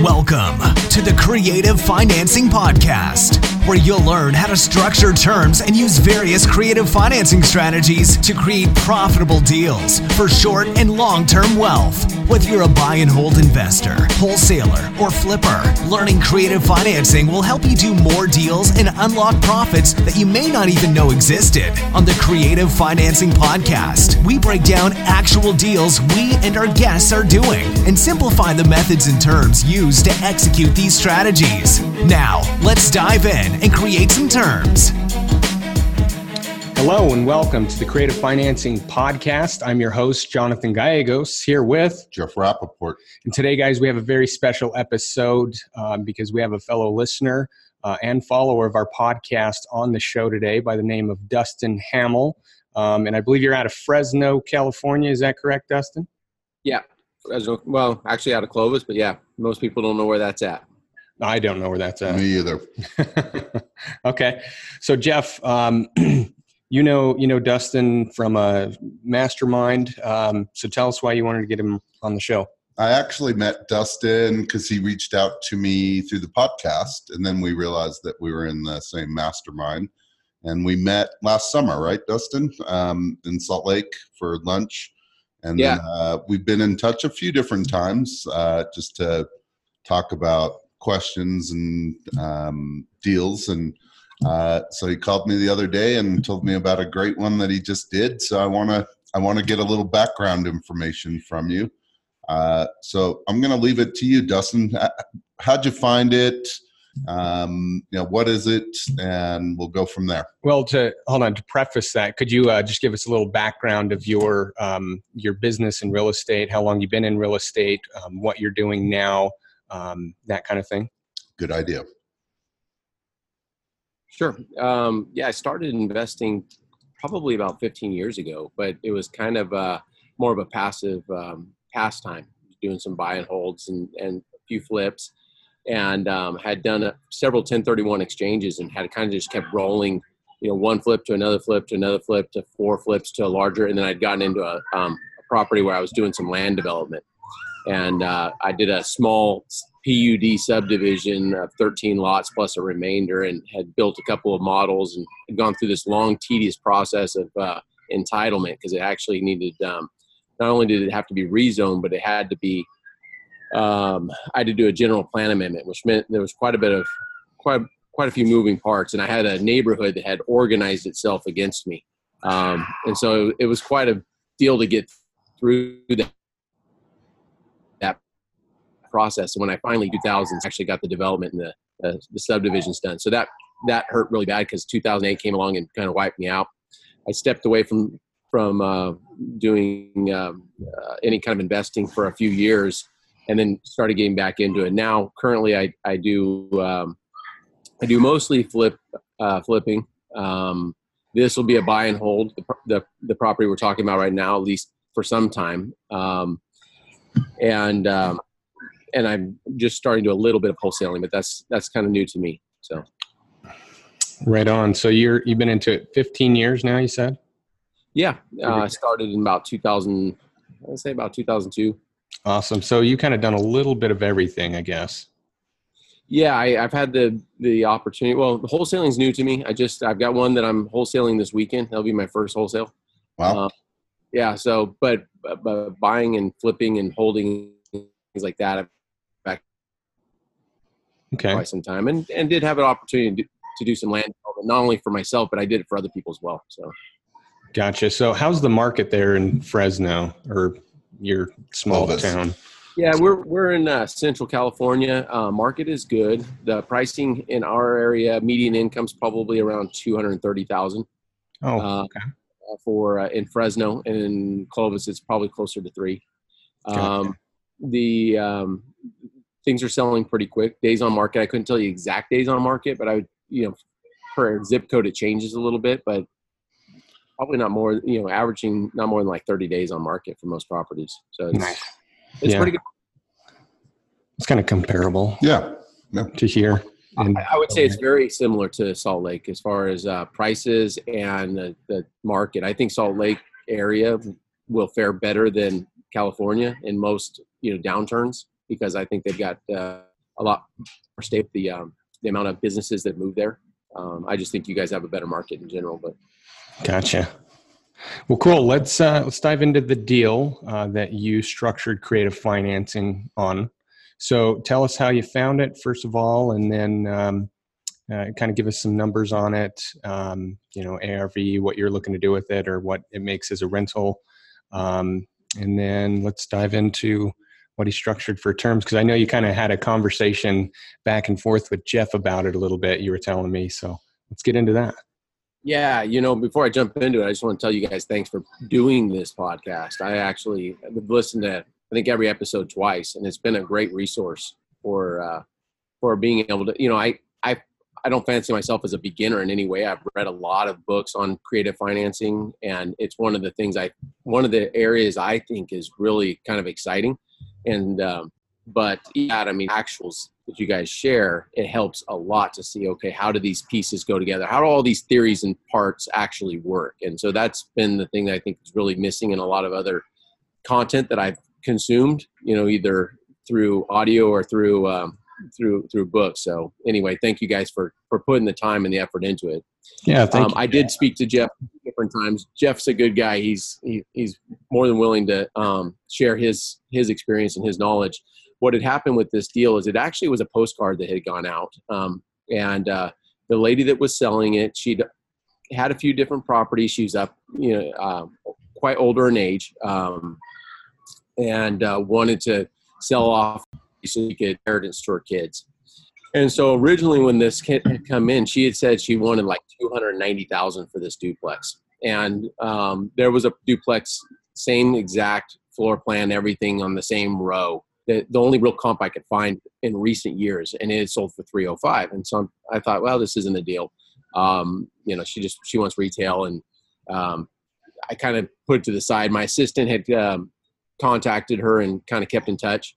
Welcome to the Creative Financing Podcast, where you'll learn how to structure terms and use various creative financing strategies to create profitable deals for short and long-term wealth. Whether you're a buy and hold investor, wholesaler, or flipper, learning creative financing will help you do more deals and unlock profits that you may not even know existed. On the Creative Financing Podcast, we break down actual deals we and our guests are doing and simplify the methods and terms used to execute these strategies. Now, let's dive in and create some terms. Hello and welcome to the Creative Financing Podcast. I'm your host, Jonathan Gallegos, here with Jeff Rappaport. And today, guys, we have a very special episode because we have a fellow listener and follower of our podcast on the show today by the name of Dustin Hamill. And I believe you're out of Fresno, California. Is that correct, Dustin? Yeah. Well, actually out of Clovis, but yeah, most people don't know where that's at. I don't know where that's at. Me either. Okay. So, Jeff, you know Dustin from a mastermind. So tell us why you wanted to get him on the show. I actually met Dustin because he reached out to me through the podcast, and then we realized that we were in the same mastermind. And we met last summer, right, Dustin, in Salt Lake for lunch. And yeah. Then, we've been in touch a few different times just to talk about questions and deals. And so he called me the other day and told me about a great one that he just did. So I want to get a little background information from you. So I'm going to leave it to you, Dustin. How'd you find it? What is it? And we'll go from there. Well, to preface that, could you just give us a little background of your business in real estate, how long you've been in real estate, what you're doing now, that kind of thing? Good idea. Sure. I started investing probably about 15 years ago, but it was kind of more of a passive pastime, doing some buy and holds and a few flips. And had done several 1031 exchanges and had kind of just kept rolling, one flip to another flip to another flip to four flips to a larger. And then I'd gotten into a property where I was doing some land development. And I did a small PUD subdivision of 13 lots plus a remainder and had built a couple of models and had gone through this long, tedious process of entitlement because it actually needed, not only did it have to be rezoned, but it had to be I had to do a general plan amendment, which meant there was quite a few moving parts, and I had a neighborhood that had organized itself against me, and so it was quite a deal to get through that process. And when I finally, 2000s, actually got the development and the subdivisions done, so that hurt really bad because 2008 came along and kind of wiped me out. I stepped away from doing any kind of investing for a few years. And then started getting back into it. Now, currently, I do mostly flipping. This will be a buy and hold. The property we're talking about right now, at least for some time. And I'm just starting to do a little bit of wholesaling, but that's kind of new to me. So, right on. So you've been into it 15 years now, you said? Yeah. I started in about 2000. I would say about 2002. Awesome. So you kind of done a little bit of everything, I guess. Yeah, I've had the opportunity. Well, the wholesaling is new to me. I've got one that I'm wholesaling this weekend. That'll be my first wholesale. Wow. Yeah. So, but buying and flipping and holding things like that, I've back quite some time, and did have an opportunity to do some land development, not only for myself, but I did it for other people as well. So. Gotcha. So how's the market there in Fresno or your small town? Yeah, we're in Central California. Market is good. The pricing in our area, median income's probably around $230,000. Oh, okay. For in Fresno, and in Clovis, it's probably closer to $3. Gotcha. The things are selling pretty quick. Days on market, I couldn't tell you exact days on market, but I would, per zip code, it changes a little bit, but probably not more, averaging not more than like 30 days on market for most properties. So it's pretty good. It's kind of comparable. Yeah. To here. I would say it's very similar to Salt Lake as far as prices and the market. I think Salt Lake area will fare better than California in most downturns because I think they've got a lot more stable. The amount of businesses that move there. I just think you guys have a better market in general. But gotcha. Well, cool. Let's dive into the deal that you structured creative financing on. So tell us how you found it, first of all, and then kind of give us some numbers on it, ARV, what you're looking to do with it or what it makes as a rental. And then let's dive into what he structured for terms, because I know you kind of had a conversation back and forth with Jeff about it a little bit, you were telling me. So let's get into that. Yeah, before I jump into it, I just want to tell you guys thanks for doing this podcast. I've listened to, I think, every episode twice, and it's been a great resource for being able to, I don't fancy myself as a beginner in any way. I've read a lot of books on creative financing, and it's one of the areas I think is really kind of exciting. And, actuals that you guys share, it helps a lot to see, okay, how do these pieces go together? How do all these theories and parts actually work? And so that's been the thing that I think is really missing in a lot of other content that I've consumed, either through audio or through books. So anyway, thank you guys for putting the time and the effort into it. Yeah, thank you. I did speak to Jeff different times. Jeff's a good guy. He's more than willing to share his experience and his knowledge. What had happened with this deal is it actually was a postcard that had gone out. And the lady that was selling it, she'd had a few different properties. She was up, quite older in age, and wanted to sell off so she could inheritance to her kids. And so originally when this kid had come in, she had said she wanted like $290,000 for this duplex. And there was a duplex, same exact floor plan, everything on the same row. The only real comp I could find in recent years, and it had sold for $305. And so I thought, well, this isn't a deal. She wants retail, and I kind of put it to the side. My assistant had contacted her and kind of kept in touch.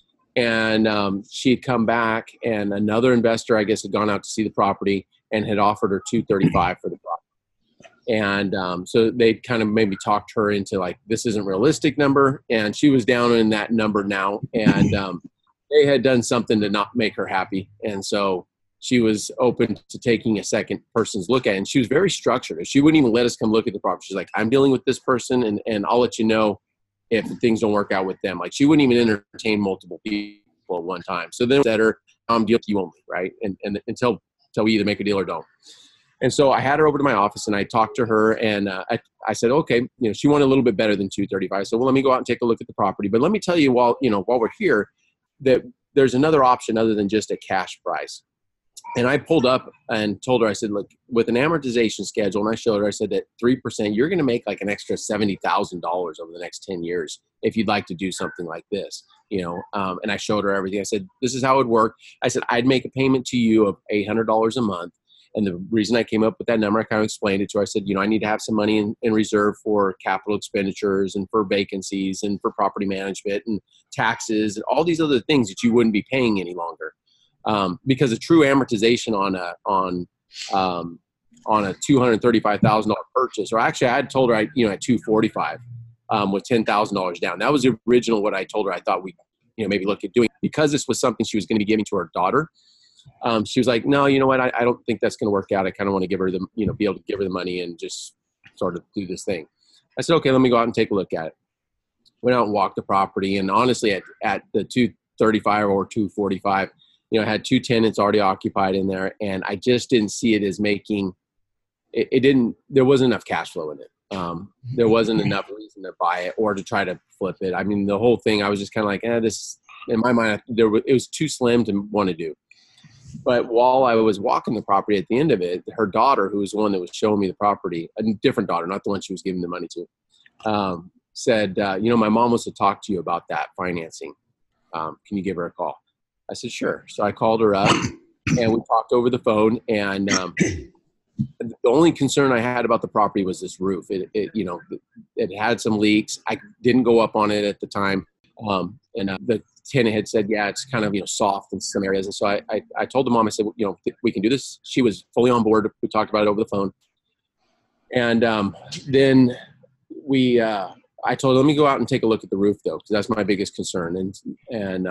And she'd come back, and another investor, I guess, had gone out to see the property and had offered her $235 for the property. And so they kind of maybe talked her into like, this isn't a realistic number. And she was down in that number now. And they had done something to not make her happy. And so she was open to taking a second person's look at it. And she was very structured. She wouldn't even let us come look at the property. She's like, I'm dealing with this person, and I'll let you know if things don't work out with them. Like, she wouldn't even entertain multiple people at one time. So then said her, I'm deal with you only, right? And until we either make a deal or don't. And so I had her over to my office, and I talked to her, and I said, okay, she wanted a little bit better than $235. So, well, let me go out and take a look at the property. But let me tell you, while we're here, that there's another option other than just a cash price. And I pulled up and told her, I said, look, with an amortization schedule, and I showed her, I said that 3%, you're going to make like an extra $70,000 over the next 10 years if you'd like to do something like this, and I showed her everything. I said, this is how it would work. I said, I'd make a payment to you of $800 a month. And the reason I came up with that number, I kind of explained it to her. I said, I need to have some money in reserve for capital expenditures and for vacancies and for property management and taxes and all these other things that you wouldn't be paying any longer. Because a true amortization on a $235,000 purchase, or actually I had told her, at $245 with $10,000 down. That was the original what I told her I thought we, maybe look at doing, because this was something she was going to be giving to her daughter. She was like, no, you know what? I don't think that's going to work out. I kind of want to give her be able to give her the money and just sort of do this thing. I said, okay, let me go out and take a look at it. Went out and walked the property. And honestly, at the 235 or 245, I had 2 tenants already occupied in there, and I just didn't see it as making there wasn't enough cash flow in it. There wasn't enough reason to buy it or to try to flip it. I mean, the whole thing, I was just kind of like, this, in my mind, it was too slim to want to do. But while I was walking the property at the end of it, her daughter, who was the one that was showing me the property, a different daughter, not the one she was giving the money to, said, my mom wants to talk to you about that financing. Can you give her a call? I said, sure. So I called her up and we talked over the phone. And the only concern I had about the property was this roof. It had some leaks. I didn't go up on it at the time. And the tenant had said, yeah, it's kind of, soft in some areas. And so I told the mom, I said, we can do this. She was fully on board. We talked about it over the phone. And then I told her, let me go out and take a look at the roof though, because that's my biggest concern. And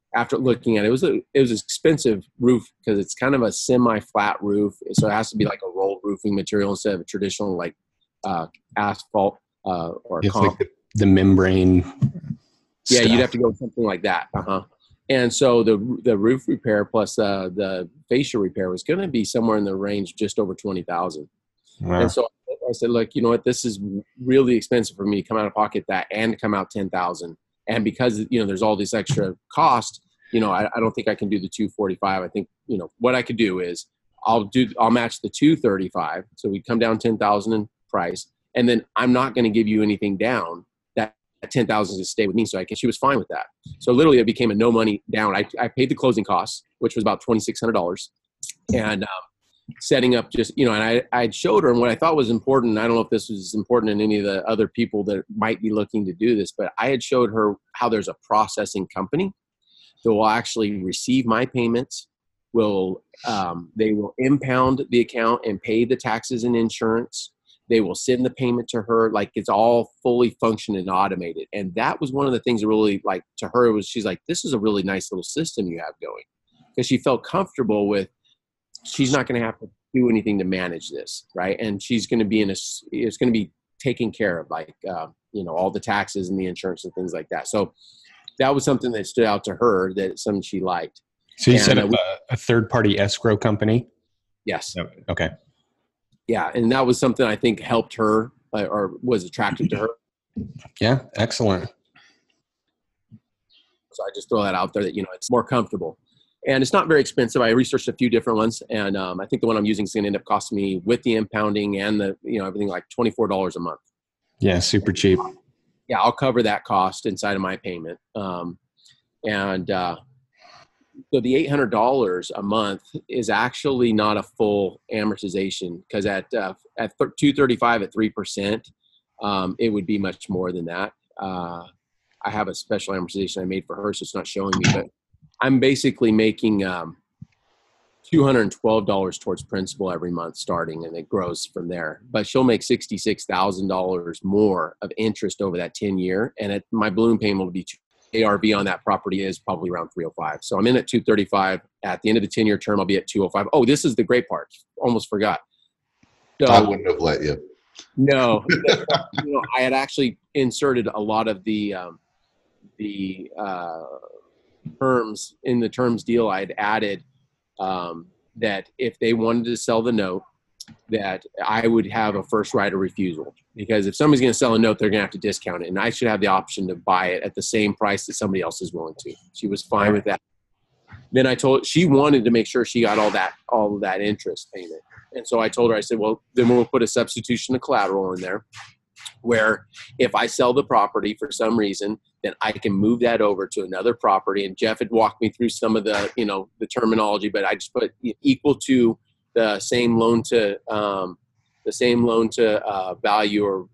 after looking at it, it was an expensive roof because it's kind of a semi-flat roof. So it has to be like a rolled roofing material instead of a traditional like asphalt or It's comp. like the membrane. Yeah, stuff. you'd have to go with something like that. And so the roof repair plus the fascia repair was going to be somewhere in the range just over $20,000. Wow. And so I said, look, you know what, this is really expensive for me to come out of pocket that and to come out $10,000. And because, you know, there's all this extra cost, you know, I don't think I can do the 245. I think, you know, what I could do is I'll match the 235. So we come down 10,000 in price. And then I'm not going to give you anything down. That 10,000 to stay with me. So she was fine with that. So literally it became a no money down. I paid the closing costs, which was about $2,600. And setting up just, you know, and I showed her, and what I thought was important, and I don't know if this was important in any of the other people that might be looking to do this, but I had showed her how there's a processing company that will actually receive my payments, they will impound the account and pay the taxes and insurance. They will send the payment to her. Like, it's all fully functioned and automated. And that was one of the things that really, like, to her was, she's like, this is a really nice little system you have going. Because she felt comfortable with, she's not going to have to do anything to manage this, right? And she's going to be it's going to be taken care of, like, you know, all the taxes and the insurance and things like that. So that was something that stood out to her, that something she liked. So you set up a third-party escrow company? Yes. Okay. Yeah, and that was something I think helped her or was attractive to her. Yeah, excellent. So I just throw that out there that, you know, it's more comfortable. And it's not very expensive. I researched a few different ones, and I think the one I'm using is going to end up costing me, with the impounding and the, you know, everything, like $24 a month. Yeah, super cheap. Yeah, I'll cover that cost inside of my payment. So the $800 a month is actually not a full amortization, because at 235 at 3%, it would be much more than that. I have a special amortization I made for her, so it's not showing me, but I'm basically making $212 towards principal every month starting, and it grows from there. But she'll make $66,000 more of interest over that 10-year, and my balloon payment will be ARV on that property is probably around 305. So I'm in at 235. At the end of the 10-year term, I'll be at 205. Oh, this is the great part. Almost forgot. So, I wouldn't have let you. No, you know, I had actually inserted a lot of the terms in the terms deal. I had added that if they wanted to sell the note, that I would have a first right of refusal, because if somebody's going to sell a note, they're going to have to discount it, and I should have the option to buy it at the same price that somebody else is willing to. She was fine with that. Then she wanted to make sure she got all of that interest payment. And so I told her, I said, well, then we'll put a substitution of collateral in there, where if I sell the property for some reason, then I can move that over to another property. And Jeff had walked me through some of the, you know, the terminology, but I just put equal to the same loan to value, or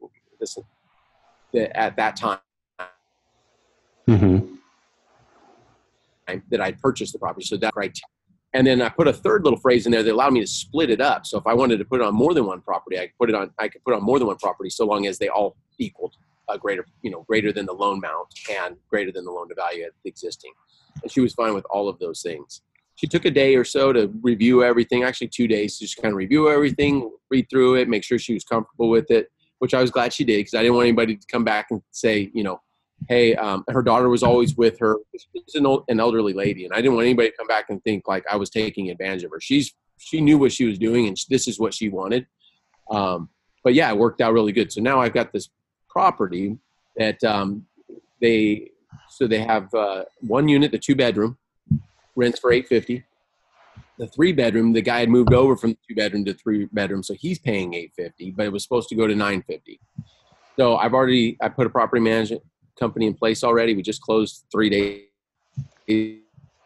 at that time. Mm-hmm. That I purchased the property. So that right. And then I put a third little phrase in there that allowed me to split it up. So if I wanted to put it on more than one property, I could put on more than one property, so long as they all equaled a greater than the loan amount and greater than the loan to value at the existing. And she was fine with all of those things. She took a day or so to review everything, actually 2 days, to just kind of review everything, read through it, make sure she was comfortable with it, which I was glad she did, because I didn't want anybody to come back and say, you know, hey, her daughter was always with her. She's an elderly lady, and I didn't want anybody to come back and think like I was taking advantage of her. She knew what she was doing, and this is what she wanted. But yeah, it worked out really good. So now I've got this property that they have one unit, the 2-bedroom, rents for $850. The 3-bedroom, the guy had moved over from the 2-bedroom to 3-bedroom, so he's paying $850, but it was supposed to go to $950. So I put a property management company in place already. We just closed 3 days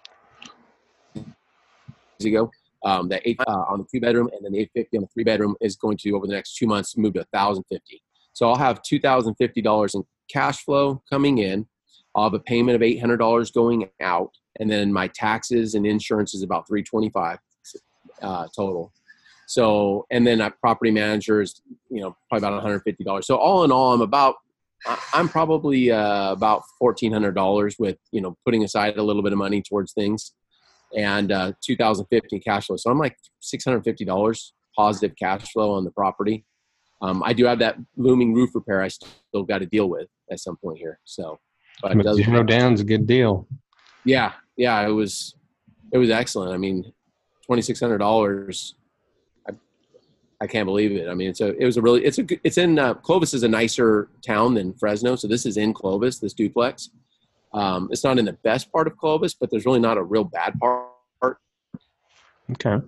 ago. That on the 2-bedroom, and then the $850 on the 3-bedroom is going to, over the next 2 months, move to $1,050. So I'll have $2,050 in cash flow coming in. I'll have a payment of $800 going out, and then my taxes and insurance is about $325 total. So, and then a property manager is, you know, probably about $150. So all in all, I'm about I'm probably about $1,400 with, putting aside a little bit of money towards things, and 2015 cash flow. So I'm like $650 positive cash flow on the property. I do have that looming roof repair I still got to deal with at some point here. So, but $0 down's a good deal. Yeah, it was excellent. I mean, $2,600. I can't believe it. I mean, it's in Clovis is a nicer town than Fresno. So this is in Clovis, this duplex. It's not in the best part of Clovis, but there's really not a real bad part. Okay.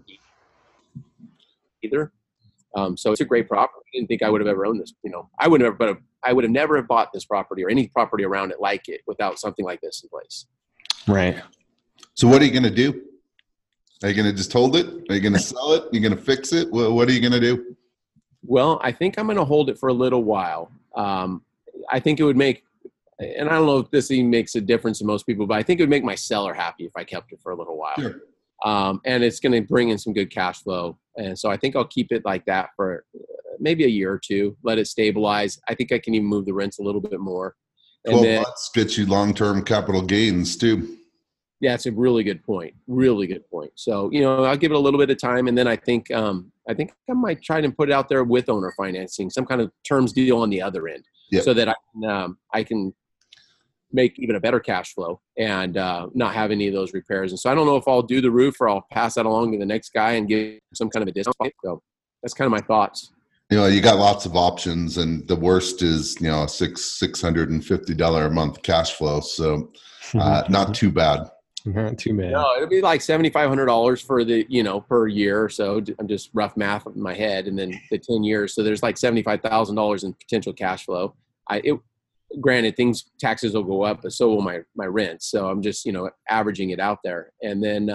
Either. So it's a great property. I didn't think I would have ever owned this. I would have never have bought this property or any property around it like it without something like this in place. Right. So what are you going to do? Are you going to just hold it? Are you going to sell it? Are you going to fix it? What are you going to do? Well, I think I'm going to hold it for a little while. I think it would make, and I don't know if this even makes a difference to most people, but I think it would make my seller happy if I kept it for a little while. Sure. And it's going to bring in some good cash flow. And so I think I'll keep it like that for maybe a year or two, let it stabilize. I think I can even move the rents a little bit more. 12 months gets you long-term capital gains too. Yeah, it's a really good point. Really good point. So, I'll give it a little bit of time, and then I think I might try to put it out there with owner financing, some kind of terms deal on the other end, so that I can make even a better cash flow and not have any of those repairs. And so I don't know if I'll do the roof or I'll pass that along to the next guy and give some kind of a discount. So that's kind of my thoughts. You got lots of options, and the worst is $650 a month cash flow. So not too bad. Not too bad. No, it'll be like $7,500 for the per year or so. I'm just rough math in my head, and then the 10 years. So there's like $75,000 in potential cash flow. Granted, taxes will go up, but so will my rent. So I'm just averaging it out there, and then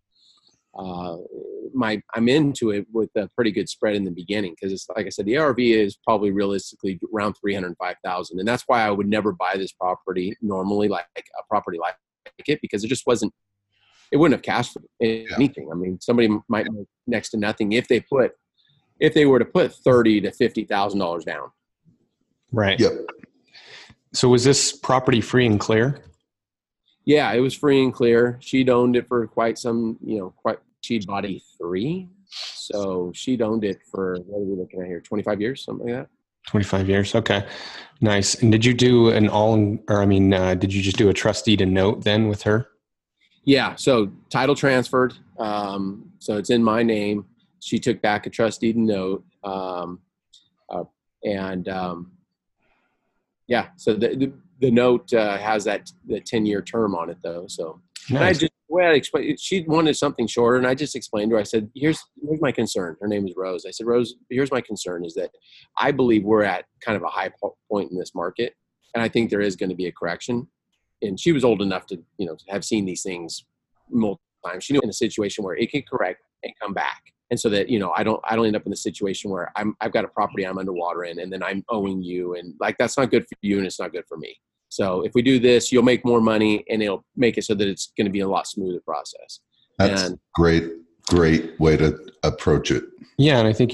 I'm into it with a pretty good spread in the beginning, because it's like I said, the ARV is probably realistically around $305,000, and that's why I would never buy this property normally, like a property like it, because it wouldn't have cash flow anything. I mean, somebody might make next to nothing if they were to put $30,000 to $50,000 down. Right. Yep. So was this property free and clear? Yeah, it was free and clear. She'd owned it for quite some, she'd bought E3. So she'd owned it for, what are we looking at here? 25 years, something like that. 25 years. Okay. Nice. And did you do did you just do a trust deed and note then with her? Yeah. So title transferred. So it's in my name. She took back a trust deed and note. Yeah. So the note has the 10-year term on it though. So nice. She wanted something shorter, and I just explained to her. I said, here's my concern. Her name is Rose. I said, Rose, here's my concern is that I believe we're at kind of a high point in this market, and I think there is going to be a correction. And she was old enough to, to have seen these things multiple times. She knew in a situation where it can correct and come back. And so that, I don't end up in the situation where I've got a property I'm underwater in, and then I'm owing you, and like, that's not good for you and it's not good for me. So if we do this, you'll make more money, and it'll make it so that it's going to be a lot smoother process. That's great way to approach it. Yeah. And I think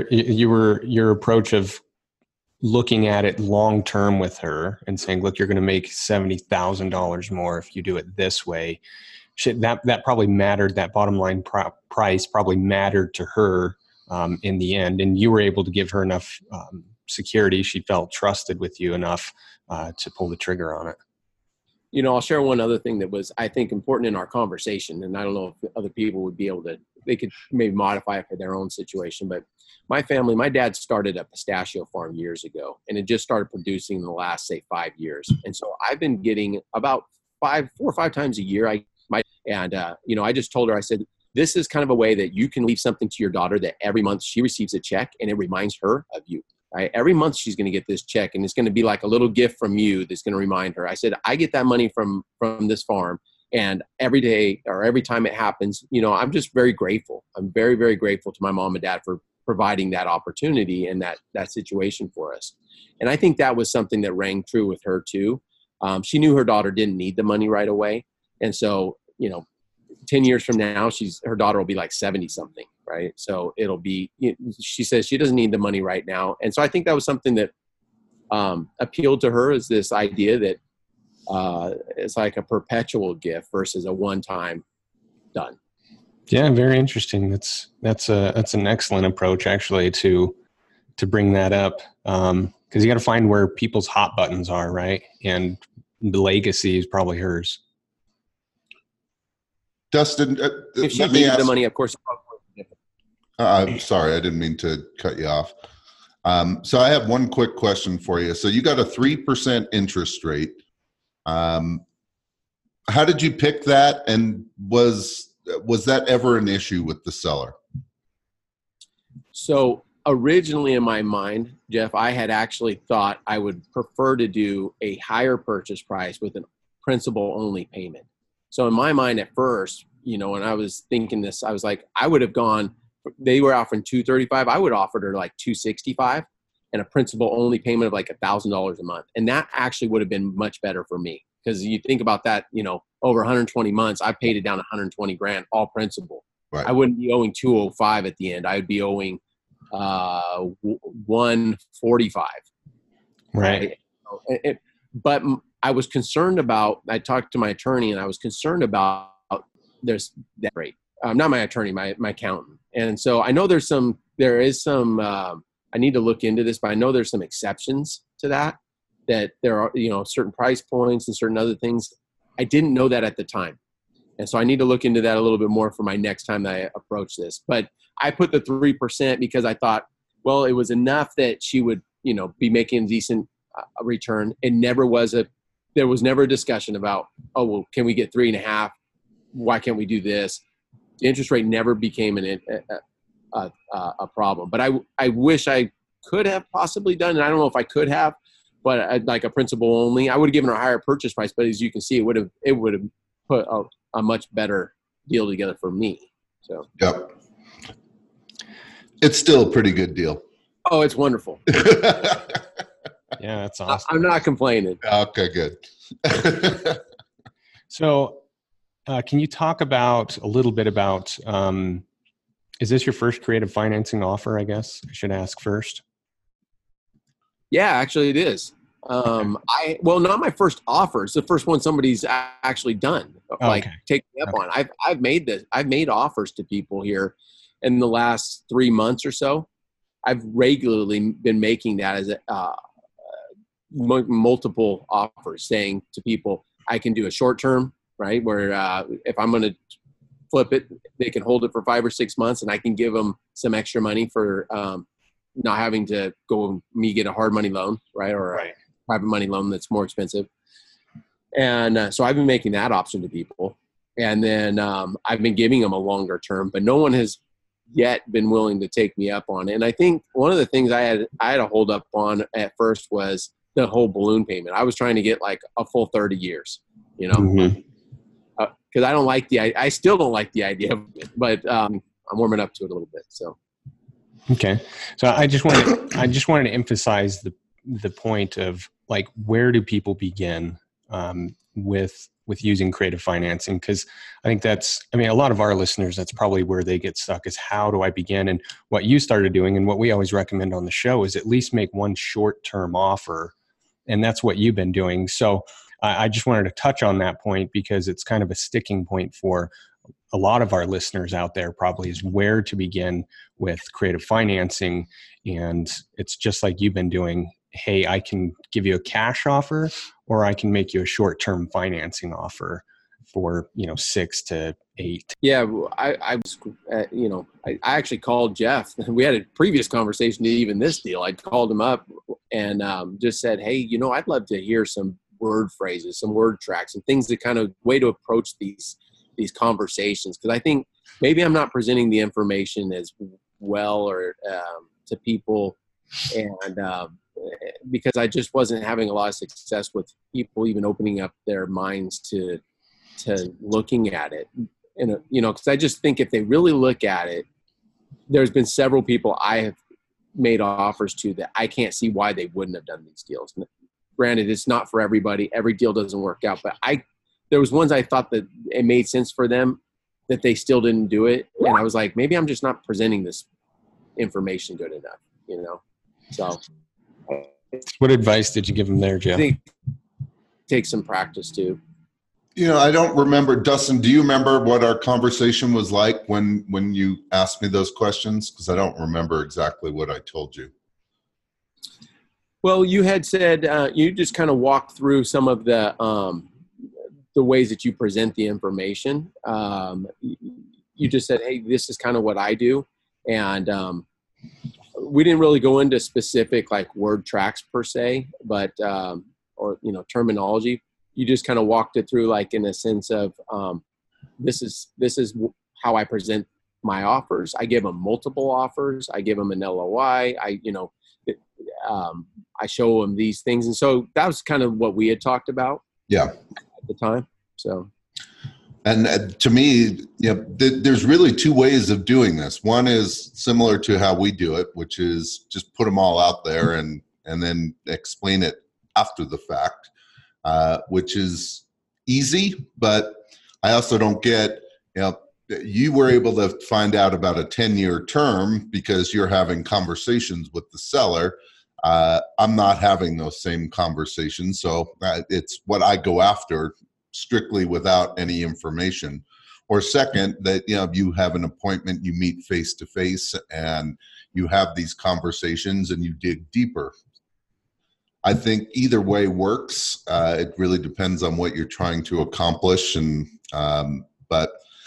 your approach of looking at it long-term with her and saying, look, you're going to make $70,000 more if you do it this way. That probably mattered. That bottom line price probably mattered to her in the end. And you were able to give her enough security. She felt trusted with you enough to pull the trigger on it. I'll share one other thing that was, I think, important in our conversation. And I don't know if other people would be able to, they could maybe modify it for their own situation. But my dad started a pistachio farm years ago, and it just started producing in the last, say, 5 years. And so I've been getting about 4 or 5 times a year. I just told her, I said, this is kind of a way that you can leave something to your daughter that every month she receives a check and it reminds her of you. Right? Every month she's going to get this check, and it's going to be like a little gift from you that's going to remind her. I said, I get that money from this farm, and every day or every time it happens, I'm just very grateful. I'm very, very grateful to my mom and dad for providing that opportunity and that situation for us. And I think that was something that rang true with her too. She knew her daughter didn't need the money right away. And so, 10 years from now, her daughter will be like 70 something. Right. So it'll be, she says she doesn't need the money right now. And so I think that was something that appealed to her is this idea that it's like a perpetual gift versus a one-time done. Yeah, very interesting. That's an excellent approach actually to bring that up, because you got to find where people's hot buttons are, right? And the legacy is probably hers. Dustin, If she needed the money, of course. I'm sorry, I didn't mean to cut you off. So I have one quick question for you. So you got a 3% interest rate. How did you pick that, and was that ever an issue with the seller? So originally in my mind, Jeff, I had actually thought I would prefer to do a higher purchase price with a principal only payment. So in my mind at first, when I was thinking this, I was like, I would have gone, they were offering $235. I would have offered her like $265 and a principal only payment of like $1,000 a month. And that actually would have been much better for me. Because you think about that, over 120 months, I paid it down 120 grand, all principal. Right. I wouldn't be owing 205 at the end. I would be owing 145. Right. But I was concerned about, I talked to my attorney and I was concerned about there's that rate. Not my attorney, my accountant. And so I know there is some, I need to look into this, but I know there's some exceptions to that there are, certain price points and certain other things. I didn't know that at the time. And so I need to look into that a little bit more for my next time that I approach this. But I put the 3% because I thought, well, it was enough that she would, be making a decent return. There was never a discussion about, oh, well, can we get 3.5? Why can't we do this? The interest rate never became a problem. But I wish I could have possibly done, and I don't know if I could have, but like a principal only, I would have given her a higher purchase price. But as you can see, it would have put a much better deal together for me. So. Yep. It's still a pretty good deal. Oh, it's wonderful. Yeah, that's awesome. I'm not complaining. Okay, good. So, can you talk a little bit about, is this your first creative financing offer, I guess I should ask first? Yeah, actually it is. Not my first offer. It's the first one somebody's actually done, take me up on. I've made offers to people here in the last 3 months or so. I've regularly been making that as multiple offers, saying to people, I can do a short term, right? Where if I'm going to flip it, they can hold it for 5 or 6 months, and I can give them some extra money for not having to get a hard money loan, right? Or a private money loan that's more expensive. And so I've been making that option to people. And then I've been giving them a longer term, but no one has yet been willing to take me up on it. And I think one of the things I had a hold up on at first was the whole balloon payment. I was trying to get like a full 30 years, because I still don't like the idea of it, but I'm warming up to it a little bit. So. Okay. So I just wanted to emphasize the point of like, where do people begin with using creative financing? Because I think a lot of our listeners, that's probably where they get stuck, is how do I begin? And what you started doing, and what we always recommend on the show, is at least make one short-term offer. And that's what you've been doing. So I just wanted to touch on that point because it's kind of a sticking point for a lot of our listeners out there, probably, is where to begin with creative financing. And it's just like you've been doing. Hey, I can give you a cash offer, or I can make you a short-term financing offer for 6 to 8. Yeah, I was, I actually called Jeff. We had a previous conversation to even this deal. I called him up and just said, hey, I'd love to hear some word phrases, some word tracks, and things that kind of way to approach these conversations, because I think maybe I'm not presenting the information as well or to people, and because I just wasn't having a lot of success with people even opening up their minds to looking at it. And because I just think if they really look at it, there's been several people I have made offers to that I can't see why they wouldn't have done these deals. Granted, it's not for everybody. Every deal doesn't work out, but there was ones I thought that it made sense for them that they still didn't do it. And I was like, maybe I'm just not presenting this information good enough, So What advice did you give him there, I Jeff? think take some practice too. I don't remember. Dustin, do you remember what our conversation was like when you asked me those questions? Because I don't remember exactly what I told you. Well, you had said you just kind of walked through some of the ways that you present the information. You just said, "Hey, this is kind of what I do," and we didn't really go into specific like word tracks per se, but or terminology. You just kind of walked it through like in a sense of this is how I present my offers. I give them multiple offers. I give them an LOI. I show them these things. And so that was kind of what we had talked about at the time. So, and to me, there's really two ways of doing this. One is similar to how we do it, which is just put them all out there and then explain it after the fact, which is easy, but I also don't get, you were able to find out about a 10-year term because you're having conversations with the seller. I'm not having those same conversations. So it's what I go after strictly without any information. Or second, that you have an appointment, you meet face to face and you have these conversations and you dig deeper. I think either way works. It really depends on what you're trying to accomplish. And but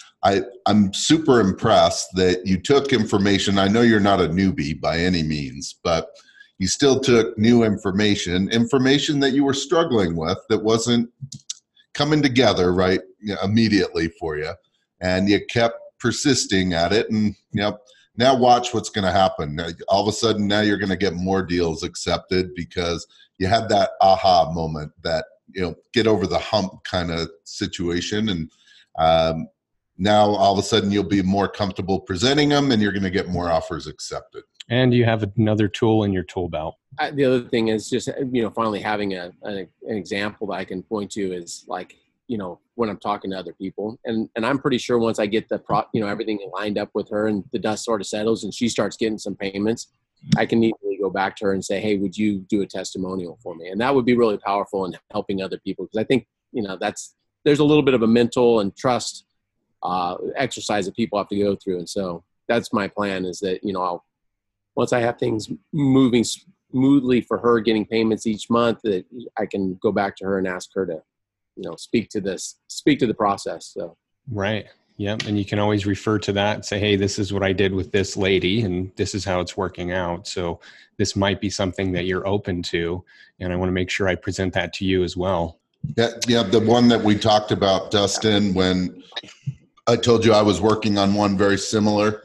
I'm super impressed that you took information. I know you're not a newbie by any means, but you still took new information that you were struggling with, that wasn't coming together right immediately for you. And you kept persisting at it. And now watch what's going to happen. All of a sudden, now you're going to get more deals accepted because you had that aha moment, that get over the hump kind of situation. And now all of a sudden you'll be more comfortable presenting them and you're going to get more offers accepted. And you have another tool in your tool belt. The other thing is just, finally having an example that I can point to is like, when I'm talking to other people, and I'm pretty sure once I get everything lined up with her and the dust sort of settles and she starts getting some payments, I can easily go back to her and say, "Hey, would you do a testimonial for me?" And that would be really powerful in helping other people. Because I think, there's a little bit of a mental and trust exercise that people have to go through. And so that's my plan, is that, once I have things moving smoothly for her, getting payments each month, that I can go back to her and ask her to, speak to the process. So. Right. Yep. And you can always refer to that and say, "Hey, this is what I did with this lady and this is how it's working out. So this might be something that you're open to. And I want to make sure I present that to you as well." Yeah. The one that we talked about, Dustin, when I told you I was working on one very similar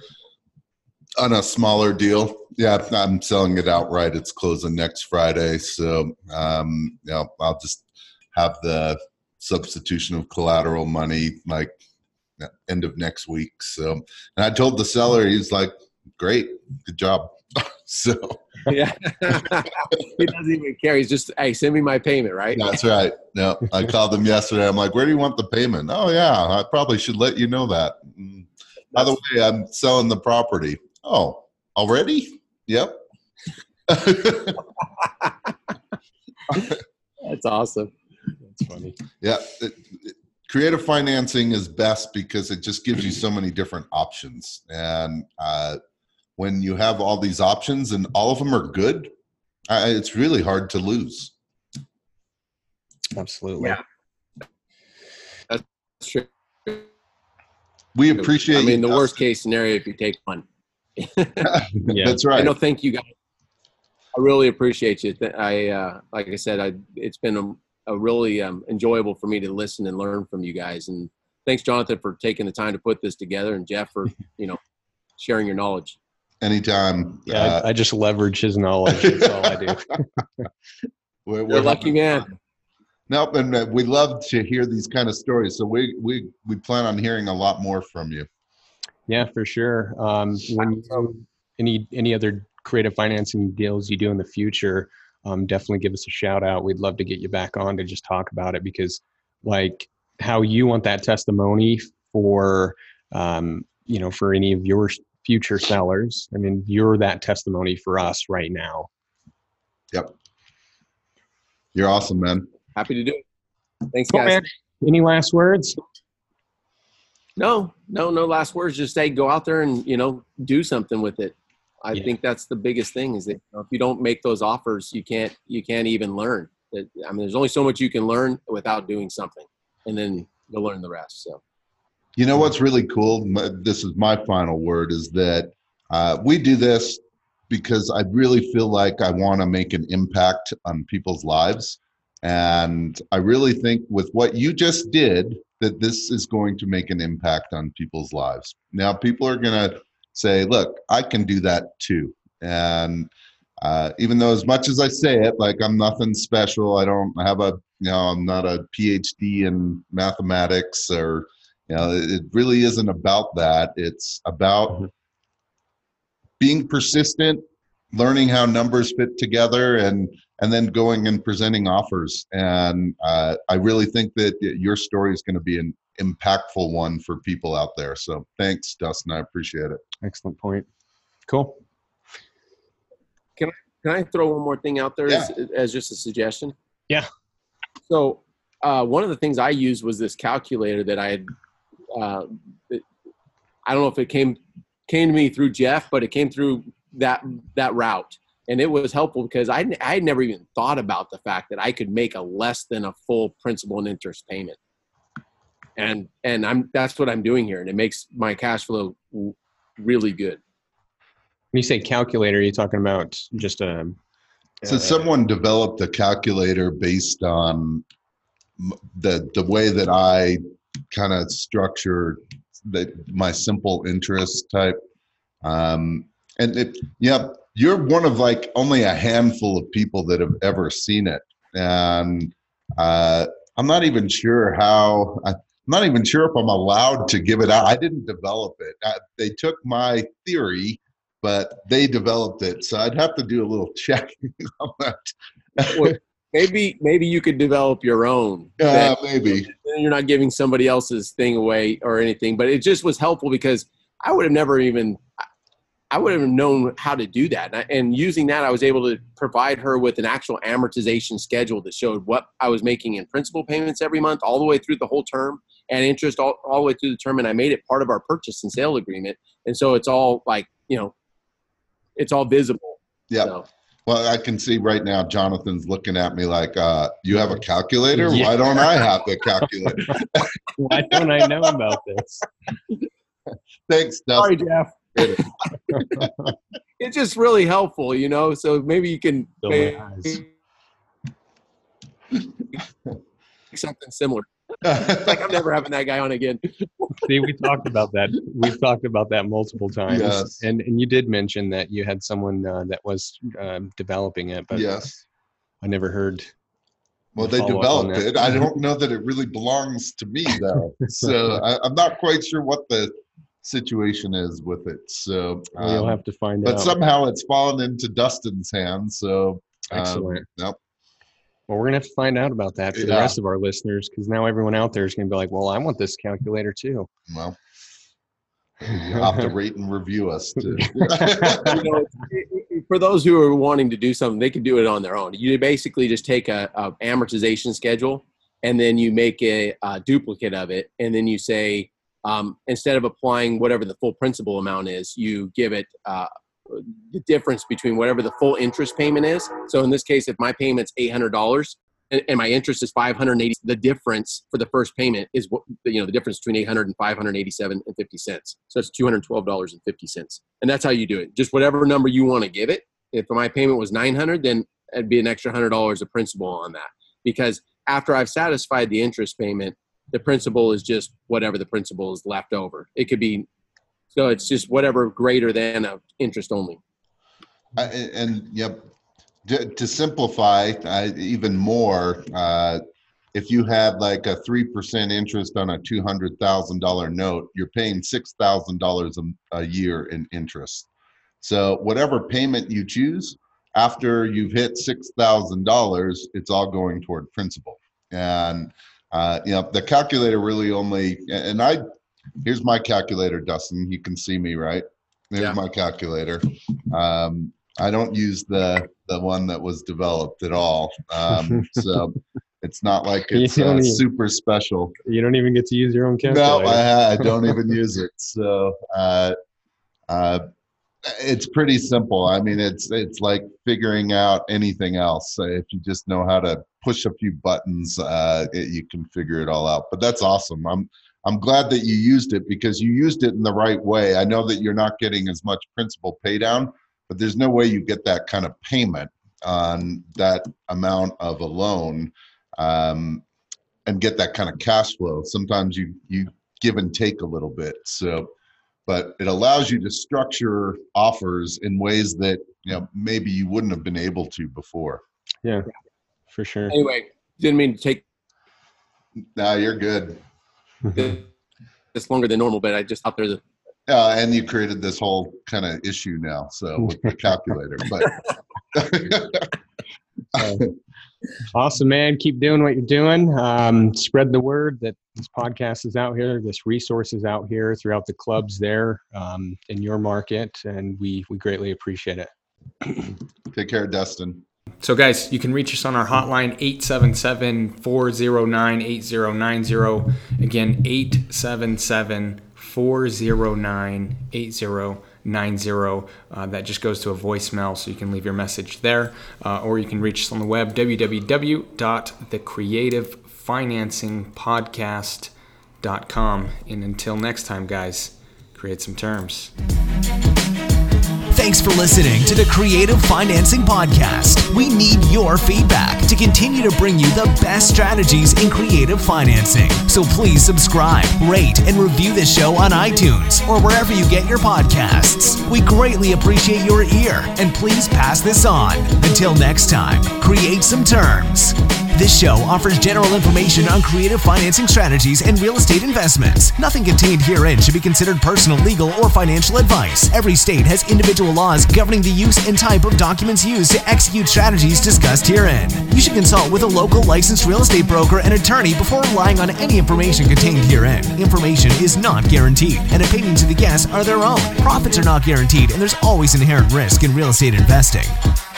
on a smaller deal. Yeah, I'm selling it outright. It's closing next Friday. So, I'll just have the substitution of collateral money like end of next week. So, and I told the seller, he's like, "Great, good job." So, yeah, he doesn't even care. He's just, "Hey, send me my payment," right? That's right. No, I called him yesterday. I'm like, "Where do you want the payment?" "Oh, yeah, I probably should let you know that. By the way, I'm selling the property." "Oh, already?" "Yep." That's awesome. That's funny. Yeah. Creative financing is best because it just gives you so many different options. And when you have all these options and all of them are good, it's really hard to lose. Absolutely. Yeah. That's true. We appreciate the worst case scenario, if you take one. Yeah. That's right. Thank you guys. I really appreciate you. Like I said, it's been a really enjoyable for me to listen and learn from you guys. And thanks, Jonathan, for taking the time to put this together, and Jeff for, sharing your knowledge. Anytime. Yeah, I just leverage his knowledge. That's all I do. We're a lucky man. Nope, and we love to hear these kind of stories. So we plan on hearing a lot more from you. Yeah, for sure. When any other creative financing deals you do in the future, definitely give us a shout out. We'd love to get you back on to just talk about it, because like how you want that testimony for, for any of your future sellers. I mean, you're that testimony for us right now. Yep. You're awesome, man. Happy to do it. Thanks, Cool, guys. man. Any last words? No last words. Just say, go out there and, do something with it. I think that's the biggest thing is that if you don't make those offers, you can't even learn. There's only so much you can learn without doing something, and then you'll learn the rest. So, you know what's really cool? This is my final word, is that we do this because I really feel like I want to make an impact on people's lives. And I really think with what you just did, that this is going to make an impact on people's lives. Now, people are going to say, look, I can do that too. And even though as much as I say it, like I'm nothing special, I don't have I'm not a PhD in mathematics or, it really isn't about that. It's about being persistent, learning how numbers fit together, and then going and presenting offers. And I really think that your story is going to be an impactful one for people out there. So thanks, Dustin. I appreciate it. Excellent point. Cool. Can I throw one more thing out there as just a suggestion? Yeah. So one of the things I used was this calculator that I had. I don't know if it came to me through Jeff, but it came through that route, and it was helpful because I had never even thought about the fact that I could make a less than a full principal and interest payment, and that's what I'm doing here, and it makes my cash flow really good. When you say calculator, are you talking about just a? So someone developed a calculator based on the way that I kind of structure my simple interest type. You're one of like only a handful of people that have ever seen it. And I'm not even sure if I'm allowed to give it out. I didn't develop it. They took my theory, but they developed it. So I'd have to do a little checking on that. Well, maybe you could develop your own. Maybe. You're not giving somebody else's thing away or anything, but it just was helpful because I would have known how to do that. And using that, I was able to provide her with an actual amortization schedule that showed what I was making in principal payments every month, all the way through the whole term, and interest all the way through the term. And I made it part of our purchase and sale agreement. And so it's all like, it's all visible. Yeah. So. Well, I can see right now, Jonathan's looking at me like, you have a calculator? Yeah. Why don't I have a calculator? Why don't I know about this? Thanks, Dustin. Sorry, Jeff. It's just really helpful, so maybe you can make something similar. Like I'm never having that guy on again. See, we talked about that. We've talked about that multiple times. Yes. And you did mention that you had someone that was developing it, but Yes. I never heard. Well, they developed it. I don't know that it really belongs to me, though. So I'm not quite sure what the situation is with it. So You'll have to find out. But somehow it's fallen into Dustin's hands. So excellent. Nope. Well, we're going to have to find out about that for the rest of our listeners, because now everyone out there is going to be like, well, I want this calculator too. Well, you'll have to rate and review us too. For those who are wanting to do something, they can do it on their own. You basically just take a amortization schedule, and then you make a duplicate of it. And then you say, instead of applying whatever the full principal amount is, you give it the difference between whatever the full interest payment is. So in this case, if my payment's $800 and my interest is $580, the difference for the first payment is what the difference between $800 and $587.50. So it's $212.50, and that's how you do it. Just whatever number you want to give it. If my payment was $900, then it'd be an extra $100 of principal on that. Because after I've satisfied the interest payment, the principal is just whatever the principal is left over. It could be. So it's just whatever greater than interest only. To simplify even more, if you had like a 3% interest on a $200,000 note, you're paying $6,000 a year in interest. So whatever payment you choose, after you've hit $6,000, it's all going toward principal. And the calculator really only, here's my calculator, Dustin. You can see me, right? There's my calculator. I don't use the one that was developed at all. So it's not like it's super special. You don't even get to use your own calculator. No, I don't even use it. So it's pretty simple. I mean, it's like figuring out anything else. If you just know how to push a few buttons, you can figure it all out. But that's awesome. I'm glad that you used it, because you used it in the right way. I know that you're not getting as much principal pay down, but there's no way you get that kind of payment on that amount of a loan and get that kind of cash flow. Sometimes you give and take a little bit. So, but it allows you to structure offers in ways that, maybe you wouldn't have been able to before. Yeah, for sure. Anyway, didn't mean to take. No, you're good. It's longer than normal, but I just thought there's and you created this whole kind of issue now, so with the calculator. But awesome, man. Keep doing what you're doing. Spread the word that this podcast is out here, this resource is out here throughout the clubs there in your market, and we greatly appreciate it. Take care, Dustin. So guys, you can reach us on our hotline, 877-409-8090. Again, 877-409-8090. That just goes to a voicemail, so you can leave your message there. Or you can reach us on the web, www.thecreativefinancingpodcast.com. And until next time, guys, create some terms. Thanks for listening to the Creative Financing Podcast. We need your feedback to continue to bring you the best strategies in creative financing. So please subscribe, rate, and review this show on iTunes or wherever you get your podcasts. We greatly appreciate your ear, and please pass this on. Until next time, create some terms. This show offers general information on creative financing strategies and real estate investments. Nothing contained herein should be considered personal, legal, or financial advice. Every state has individual laws governing the use and type of documents used to execute strategies discussed herein. You should consult with a local licensed real estate broker and attorney before relying on any information contained herein. Information is not guaranteed, and opinions of the guests are their own. Profits are not guaranteed, and there's always inherent risk in real estate investing.